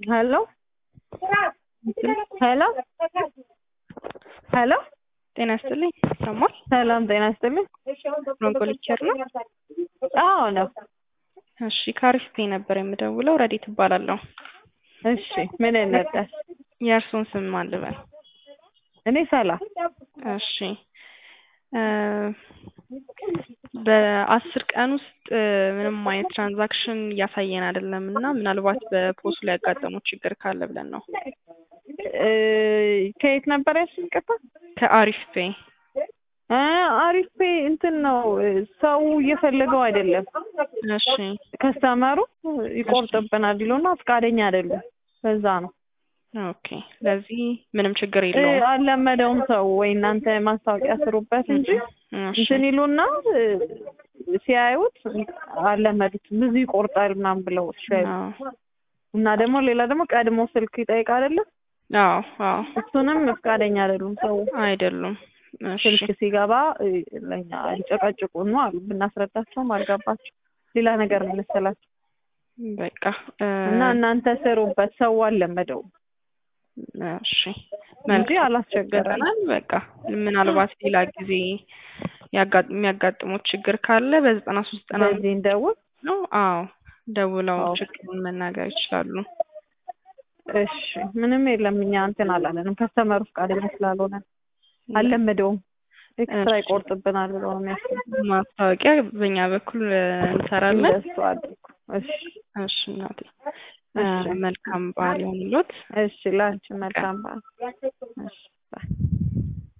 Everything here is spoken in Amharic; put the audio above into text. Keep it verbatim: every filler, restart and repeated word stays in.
ሄሎ ሄሎ ሄሎ ጤና ይስጥልኝ። ሰማል ሰላም ጤና ይስጥልኝ። ብሮንኮሊቸር ነው? አዎ ነው። እሺ ካሪስቴ ነበር የምደውለው። ረዲት እባላለሁ። እሺ ምን እንርዳሽ? የእርሱን ስም ማን ልበል? እኔ ሰላም። እሺ በአስር ቀን ውስጥ ምንም አይነት ትራንዛክሽን እያሳየን አይደለም እና ምናልባት በፖስት ላይ ያጋጠመው ችግር ካለ ብለን ነው። ከየት ነበር ያስቀጣ? ከአሪፍ ፔይ። አሪፍ ፔይ እንትን ነው ሰው እየፈለገው አይደለም። እሺ ከስተመሩ ይቆርጥብናል ይሉና ፈቃደኛ አይደሉም። በዛ ነው። ኦኬ ለዚህ ምንም ችግር የለውም። አልለመደውም ሰው ወይ እናንተ ማስታወቂያ ስሩበት እንጂ እንትን ይሉና ሲያዩት አልለመዱት ብዙ ይቆርጣል ምናምን ብለው ሻይ እና ደግሞ ሌላ ደግሞ ቀድሞ ስልክ ይጠይቅ አይደለ? አዎ አዎ እሱንም ፈቃደኛ አይደሉም ሰው አይደሉም። ስልክ ሲገባ ለኛ ይጨቀጭቁን ነው አሉ። ብናስረዳቸውም አልገባቸው ሌላ ነገር ነው መሰላቸው። በቃ እና እናንተ ስሩበት ሰው አልለመደውም። እሺ እንጂ አላስቸገረንም። በቃ ምናልባት ሌላ ጊዜ ያጋጥ የሚያጋጥሙት ችግር ካለ በዘጠና ሶስት ዘጠና በዚህ እንደውል ነው። አዎ ደውለው ችግሩን መናገር ይችላሉ። እሺ ምንም የለም። እኛ እንትን አላለንም። ከስተመሩ ፈቃደኛ ስላልሆነ አልለመደውም። ኤክስትራ ይቆርጥብናል ብለው ነው የሚያስቡት። ማስታወቂያ በእኛ በኩል እንሰራለን። እሱ አድርጉ። እሺ እሺ እናቴ መልካም በዓል ይሁንልዎት። እሺ ላንቺ መልካም በዓል። እሺ